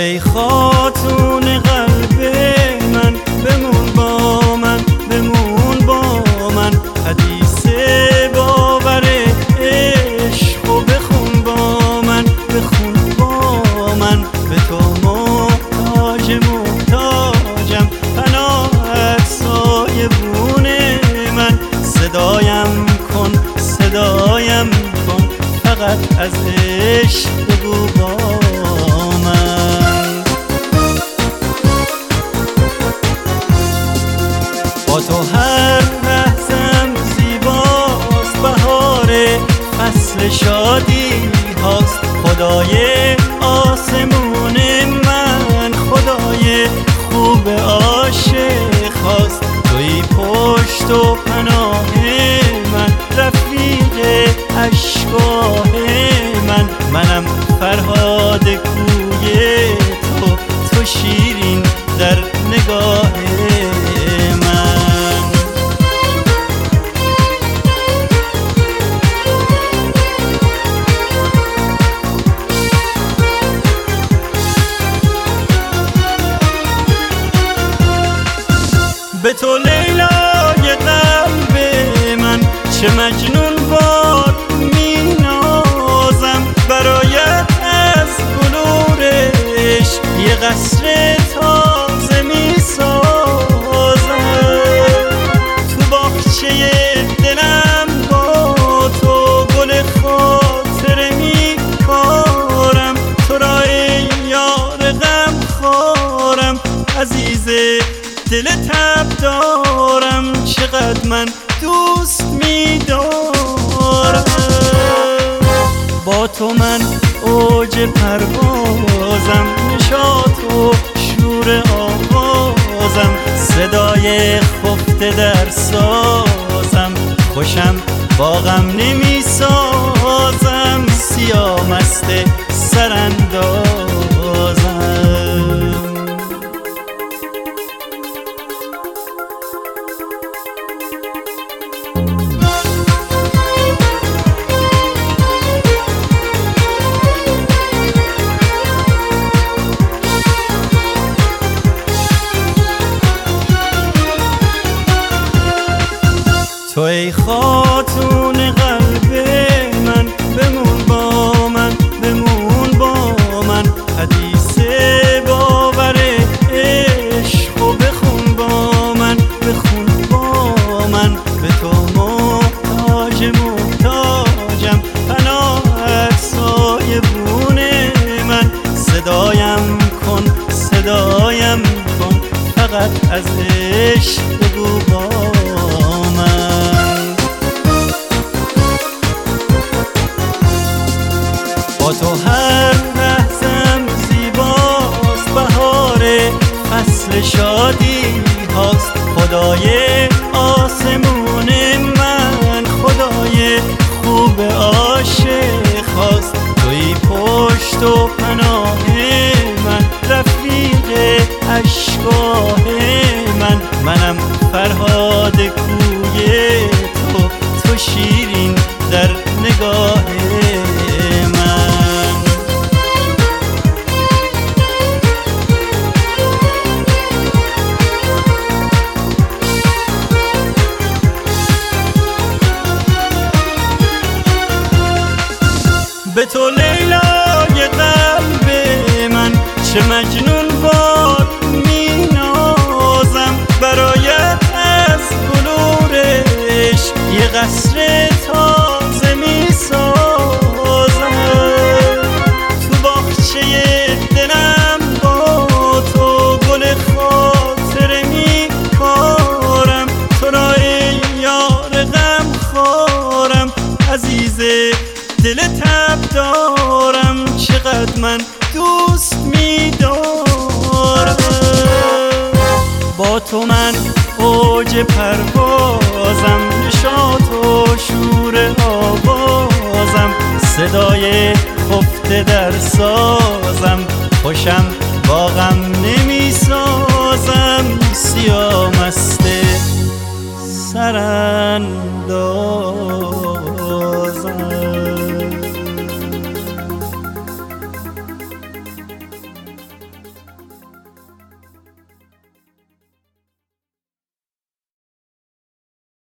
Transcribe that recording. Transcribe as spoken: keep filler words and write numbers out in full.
ای خاتون قلب من، بمون با من، بمون با من، حدیث باور عشق و بخون با من، بخون با من. به تو محتاج محتاجم، پناهت سایبون من. صدایم کن صدایم کن، فقط از عشق بگو با من. با تو هر لحظم زیباست، بهار فصل شادی هاست. خدای آسمون من، خدای خوب عاشق هاست. توی پشت و پناه من، رفیق اشکاه من. منم فرهاد کوی تو، تو شیرین در نگاه من. به تو لیلای قلب من، چه مجنون باد می نازم. برایت از بلورش یه قصر تازه می سازم. تو باغچه دلم با تو گل خاطره می کارم. تو را ای یار غم خوارم، عزیز دل تب دارم. چقدر من دوست می دارم. با تو من اوج پروازم، نشاط و شور آوازم. صدای خفته در سازم، خوشم با غم نمی سازم. سیاه مست سراندازم. تو ای خاتون قلب من، بمون با من، بمون با من، حدیث باور عشق و بخون با من، بخون با من. به تو محتاج محتاجم، پناهت سایبون من. صدایم کن صدایم کن، فقط از عشق بگو با من. با تو هر لحظم زیباست، بهار فصل شادی هاست. خدای آسمون من، خدای خوب عاشق هاست. توی پشت و پناه من، رفیق اشکاه من. منم فرهاد کوی تو، تو شیرین در نگاه من. به تو لیلای قلب من، چه مجنون باد می نازم. برایت از بلورش یه قصر تازه می سازم. تو باغچه دلم با تو گل خاطره می کارم. تو را ای یار غم خوارم، عزیز دل تب دارم. چقدر من دوست می دارم. با تو من اوج پروازم، نشاط و شور آوازم. صدای خفته در سازم، خوشم با غم نمی سازم. سیاه مست سرانداز.